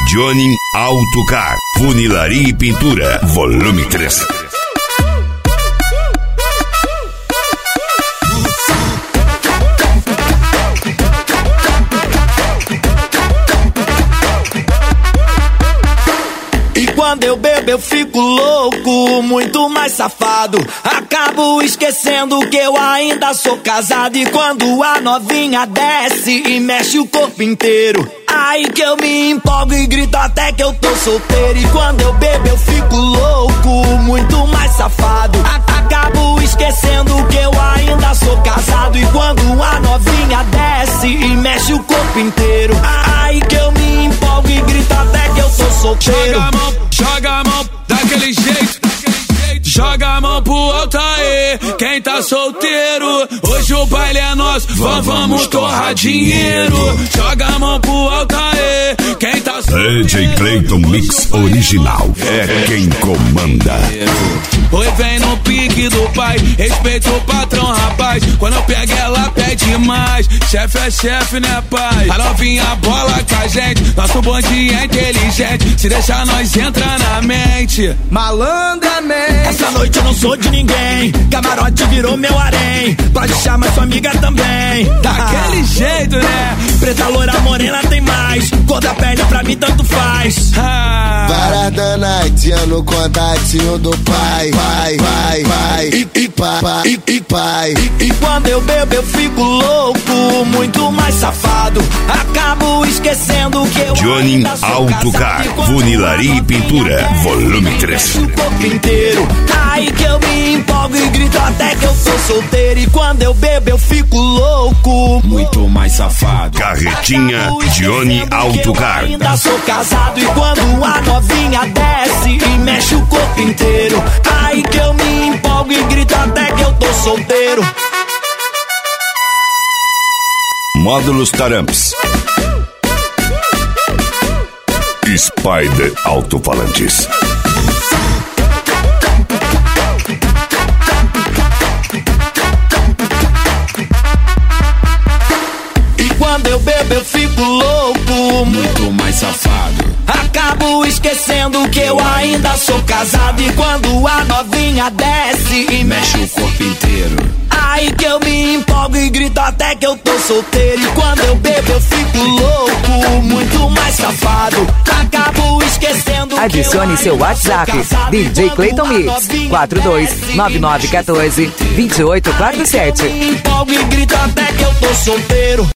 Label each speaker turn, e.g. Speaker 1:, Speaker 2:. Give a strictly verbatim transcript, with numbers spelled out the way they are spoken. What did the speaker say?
Speaker 1: Johnny Autocar, Funilaria e Pintura, volume três.
Speaker 2: Quando eu bebo eu fico louco, muito mais safado. Acabo esquecendo que eu ainda sou casado. E quando a novinha desce e mexe o corpo inteiro, aí que eu me empolgo e grito até que eu tô solteiro. E quando eu bebo eu fico louco, muito mais safado. Acabo esquecendo que eu ainda sou casado. E quando a novinha desce e mexe o corpo inteiro, aí que eu me empolgo e grito até que eu tô solteiro.
Speaker 3: Joga a mão, joga a mão, daquele jeito, joga a mão pro alto aí, quem tá solteiro, hoje o baile é nosso, vamos, vamos torrar dinheiro. Joga a mão pro alto aí, quem tá solteiro.
Speaker 1: D J Clayton Mix original, é quem comanda.
Speaker 3: Oi, vem no pique do pai, respeita o patrão, rapaz. Quando eu pego ela pede mais, chefe é chefe, né, pai? A novinha bola com a gente, nosso bonde é inteligente, se deixar nós entra na mente, malandramente.
Speaker 2: Essa noite eu não sou de ninguém, camarote virou meu harém, pode chamar sua amiga também.
Speaker 3: Daquele jeito, né?
Speaker 2: Preta, loira, morena tem mais, cor da pele pra mim tanto faz.
Speaker 3: Ah.
Speaker 4: Varada night, no contatinho do pai, pai, pai, pai, e, e pai, pai, e pai.
Speaker 2: E, e quando eu bebo eu fico louco, muito mais safado. Acabo esquecendo que eu
Speaker 1: Johnny
Speaker 2: ainda sou
Speaker 1: Autocar,
Speaker 2: casado.
Speaker 1: Funilaria e Pintura, volume três.
Speaker 2: O corpo inteiro, aí que eu me empolgo e grito até que eu tô solteiro. E quando eu bebo eu fico louco,
Speaker 3: muito mais safado.
Speaker 1: Carretinha Johnny Autocar.
Speaker 2: Eu ainda sou casado. E quando a novinha desce e mexe o corpo inteiro, aí que eu me empolgo e grito até que eu tô solteiro.
Speaker 1: Módulos Taramps, Spider Alto-Falantes.
Speaker 2: E quando eu bebo eu fico louco,
Speaker 3: muito mais safado.
Speaker 2: acabo esquecendo que eu ainda sou casado. E quando a novinha desce e
Speaker 3: Mexe o corpo inteiro,
Speaker 2: aí que eu me empolgo e grito até que eu tô solteiro. E quando eu bebo eu fico louco, muito mais safado. Acabo esquecendo que
Speaker 5: Adicione
Speaker 2: eu
Speaker 5: seu
Speaker 2: ainda
Speaker 5: WhatsApp,
Speaker 2: sou casado.
Speaker 5: D J
Speaker 2: E quando
Speaker 5: Clayton
Speaker 2: a
Speaker 5: Mix,
Speaker 2: novinha
Speaker 5: quatro dois
Speaker 2: desce
Speaker 5: nove nove um quatro, dois oito quatro sete.
Speaker 2: aí que eu me empolgo e grito até que eu tô solteiro.